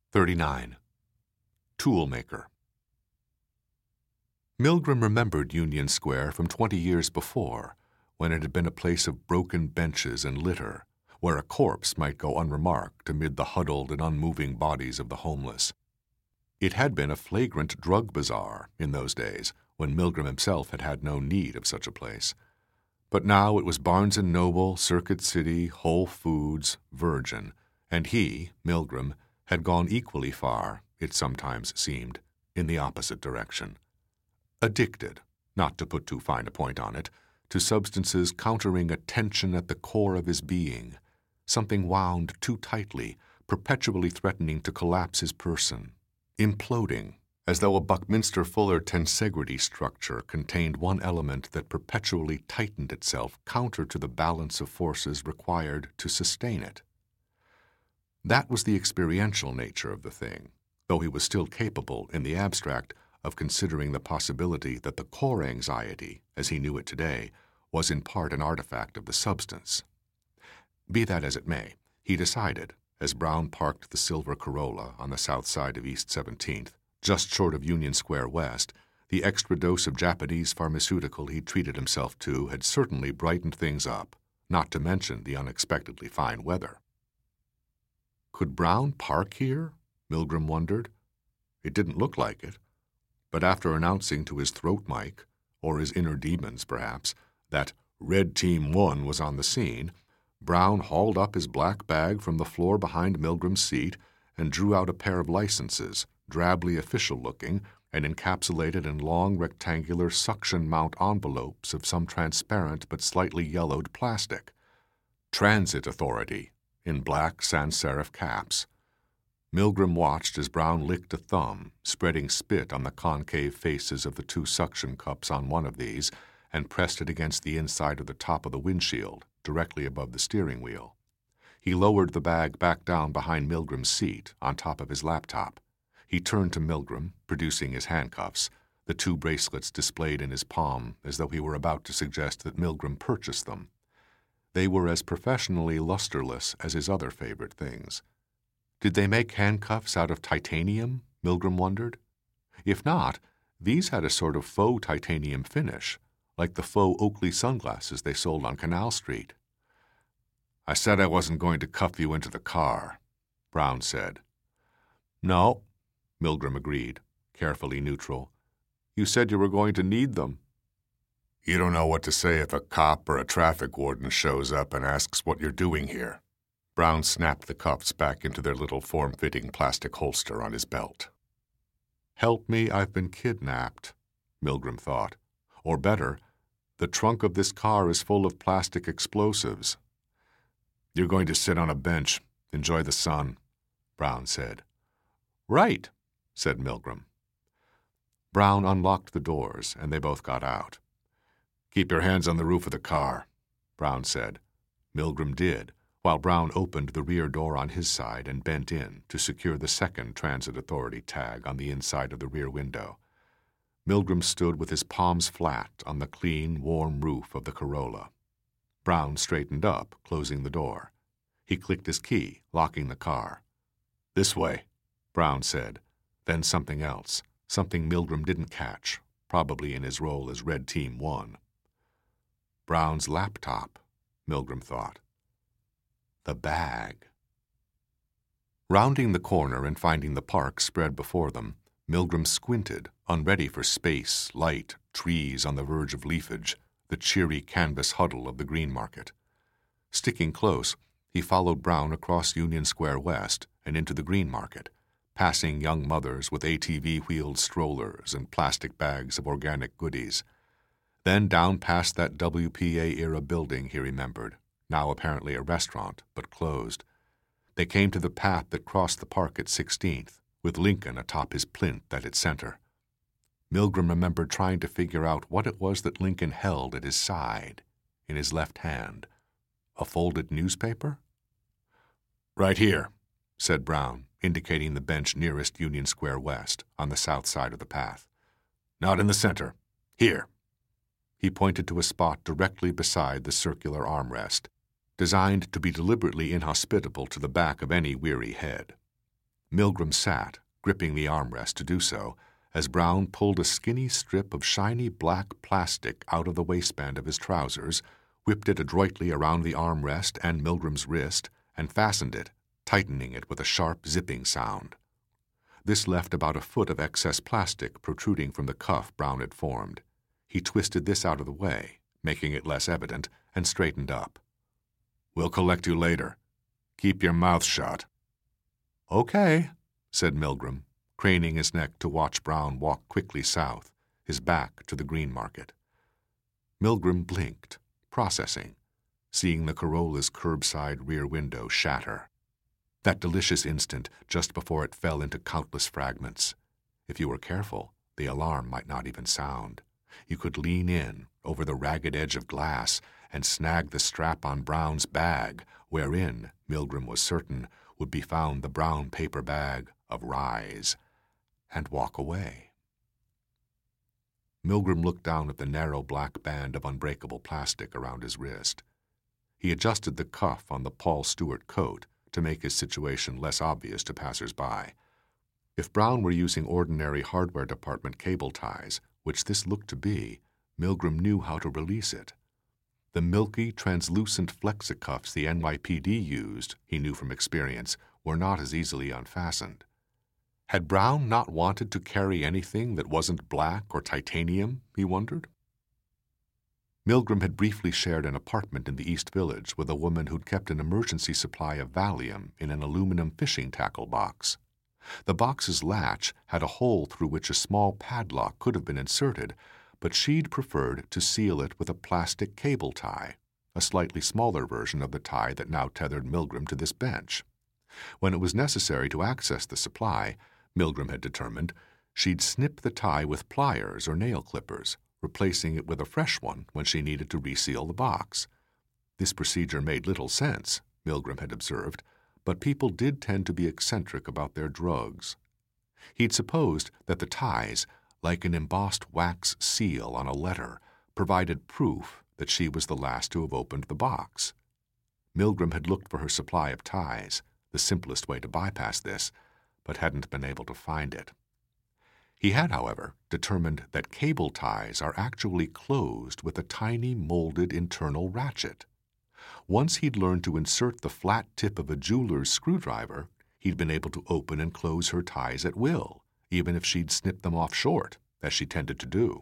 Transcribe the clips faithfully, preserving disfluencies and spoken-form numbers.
thirty-nine. Toolmaker. Milgram remembered Union Square from twenty years before, when it had been a place of broken benches and litter, where a corpse might go unremarked amid the huddled and unmoving bodies of the homeless. It had been a flagrant drug bazaar in those days, when Milgram himself had had no need of such a place. But now it was Barnes and Noble, Circuit City, Whole Foods, Virgin, and he, Milgram, had gone equally far, it sometimes seemed, in the opposite direction. Addicted, not to put too fine a point on it, to substances countering a tension at the core of his being, something wound too tightly, perpetually threatening to collapse his person, imploding, as though a Buckminster Fuller tensegrity structure contained one element that perpetually tightened itself counter to the balance of forces required to sustain it. That was the experiential nature of the thing, though he was still capable, in the abstract, of considering the possibility that the core anxiety, as he knew it today, was in part an artifact of the substance. Be that as it may, he decided, as Brown parked the silver Corolla on the south side of East seventeenth, just short of Union Square West, the extra dose of Japanese pharmaceutical he treated himself to had certainly brightened things up, not to mention the unexpectedly fine weather. Could Brown park here? Milgram wondered. It didn't look like it. But after announcing to his throat mic, or his inner demons perhaps, that Red Team One was on the scene, Brown hauled up his black bag from the floor behind Milgram's seat and drew out a pair of licenses, drably official-looking and encapsulated in long rectangular suction mount envelopes of some transparent but slightly yellowed plastic. Transit Authority, in black sans-serif caps. Milgram watched as Brown licked a thumb, spreading spit on the concave faces of the two suction cups on one of these, and pressed it against the inside of the top of the windshield, directly above the steering wheel. He lowered the bag back down behind Milgram's seat, on top of his laptop. He turned to Milgram, producing his handcuffs, the two bracelets displayed in his palm as though he were about to suggest that Milgram purchase them. They were as professionally lusterless as his other favorite things. Did they make handcuffs out of titanium? Milgram wondered. If not, these had a sort of faux titanium finish, like the faux Oakley sunglasses they sold on Canal Street. "I said I wasn't going to cuff you into the car," Brown said. "No," Milgram agreed, carefully neutral. "You said you were going to need them." "You don't know what to say if a cop or a traffic warden shows up and asks what you're doing here." Brown snapped the cuffs back into their little form-fitting plastic holster on his belt. "Help me, I've been kidnapped," Milgram thought. Or better, the trunk of this car is full of plastic explosives. "You're going to sit on a bench, enjoy the sun," Brown said. "Right," said Milgram. Brown unlocked the doors, and they both got out. "Keep your hands on the roof of the car," Brown said. Milgram did, while Brown opened the rear door on his side and bent in to secure the second Transit Authority tag on the inside of the rear window. Milgram stood with his palms flat on the clean, warm roof of the Corolla. Brown straightened up, closing the door. He clicked his key, locking the car. "This way," Brown said, then something else, something Milgram didn't catch, probably in his role as Red Team One. Brown's laptop, Milgram thought. The bag. Rounding the corner and finding the park spread before them, Milgram squinted, unready for space, light, trees on the verge of leafage, the cheery canvas huddle of the Green Market. Sticking close, he followed Brown across Union Square West and into the Green Market, passing young mothers with A T V-wheeled strollers and plastic bags of organic goodies. Then down past that W P A-era building he remembered, now apparently a restaurant, but closed. They came to the path that crossed the park at sixteenth, with Lincoln atop his plinth at its center. Milgram remembered trying to figure out what it was that Lincoln held at his side, in his left hand. A folded newspaper? "Right here," said Brown, indicating the bench nearest Union Square West, on the south side of the path. "Not in the center. Here." He pointed to a spot directly beside the circular armrest, designed to be deliberately inhospitable to the back of any weary head. Milgram sat, gripping the armrest to do so, as Brown pulled a skinny strip of shiny black plastic out of the waistband of his trousers, whipped it adroitly around the armrest and Milgram's wrist, and fastened it, tightening it with a sharp zipping sound. This left about a foot of excess plastic protruding from the cuff Brown had formed. He twisted this out of the way, making it less evident, and straightened up. "We'll collect you later. Keep your mouth shut." "Okay," said Milgram, craning his neck to watch Brown walk quickly south, his back to the Green Market. Milgram blinked, processing, seeing the Corolla's curbside rear window shatter. That delicious instant just before it fell into countless fragments. If you were careful, the alarm might not even sound. You could lean in, over the ragged edge of glass, and snag the strap on Brown's bag, wherein, Milgram was certain, would be found the brown paper bag of Rise, and walk away. Milgram looked down at the narrow black band of unbreakable plastic around his wrist. He adjusted the cuff on the Paul Stewart coat to make his situation less obvious to passers-by. If Brown were using ordinary hardware department cable ties, which this looked to be, Milgram knew how to release it. The milky, translucent flexicuffs the N Y P D used, he knew from experience, were not as easily unfastened. Had Brown not wanted to carry anything that wasn't black or titanium, he wondered? Milgram had briefly shared an apartment in the East Village with a woman who'd kept an emergency supply of Valium in an aluminum fishing tackle box. The box's latch had a hole through which a small padlock could have been inserted, but she'd preferred to seal it with a plastic cable tie, a slightly smaller version of the tie that now tethered Milgram to this bench. When it was necessary to access the supply, Milgram had determined, she'd snip the tie with pliers or nail clippers, replacing it with a fresh one when she needed to reseal the box. This procedure made little sense, Milgram had observed, but people did tend to be eccentric about their drugs. He'd supposed that the ties, like an embossed wax seal on a letter, provided proof that she was the last to have opened the box. Milgram had looked for her supply of ties, the simplest way to bypass this, but hadn't been able to find it. He had, however, determined that cable ties are actually closed with a tiny molded internal ratchet. Once he'd learned to insert the flat tip of a jeweler's screwdriver, he'd been able to open and close her ties at will, even if she'd snipped them off short, as she tended to do.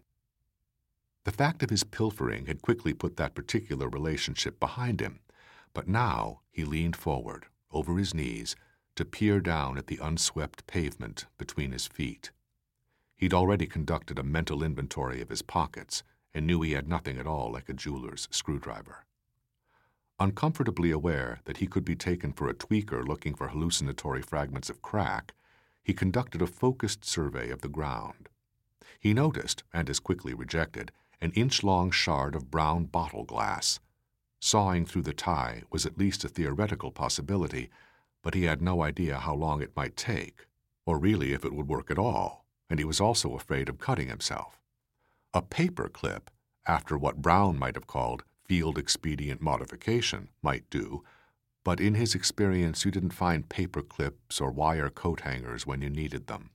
The fact of his pilfering had quickly put that particular relationship behind him, but now he leaned forward, over his knees, to peer down at the unswept pavement between his feet. He'd already conducted a mental inventory of his pockets and knew he had nothing at all like a jeweler's screwdriver. Uncomfortably aware that he could be taken for a tweaker looking for hallucinatory fragments of crack, he conducted a focused survey of the ground. He noticed, and as quickly rejected, an inch-long shard of brown bottle glass. Sawing through the tie was at least a theoretical possibility, but he had no idea how long it might take, or really if it would work at all, and he was also afraid of cutting himself. A paper clip, after what Brown might have called field expedient modification, might do, but in his experience you didn't find paper clips or wire coat hangers when you needed them.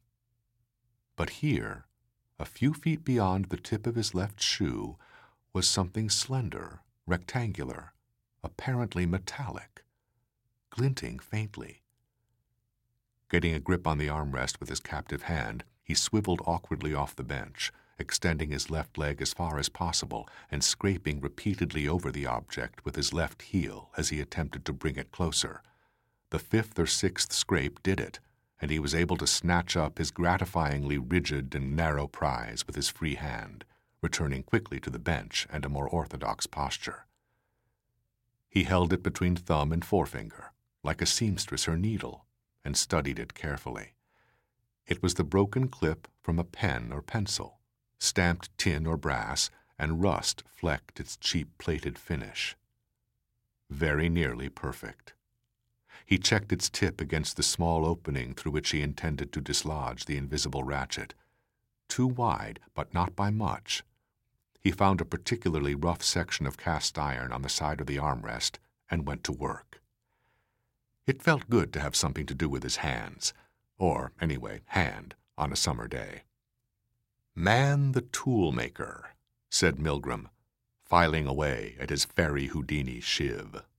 But here, a few feet beyond the tip of his left shoe, was something slender, rectangular, apparently metallic, glinting faintly. Getting a grip on the armrest with his captive hand, he swiveled awkwardly off the bench, extending his left leg as far as possible and scraping repeatedly over the object with his left heel as he attempted to bring it closer. The fifth or sixth scrape did it, and he was able to snatch up his gratifyingly rigid and narrow prize with his free hand, returning quickly to the bench and a more orthodox posture. He held it between thumb and forefinger, like a seamstress her needle, and studied it carefully. It was the broken clip from a pen or pencil, stamped tin or brass, and rust flecked its cheap-plated finish. Very nearly perfect. He checked its tip against the small opening through which he intended to dislodge the invisible ratchet. Too wide, but not by much. He found a particularly rough section of cast iron on the side of the armrest and went to work. It felt good to have something to do with his hands, or, anyway, hand, on a summer day. "Man the tool-maker," said Milgrim, filing away at his fairy Houdini shiv.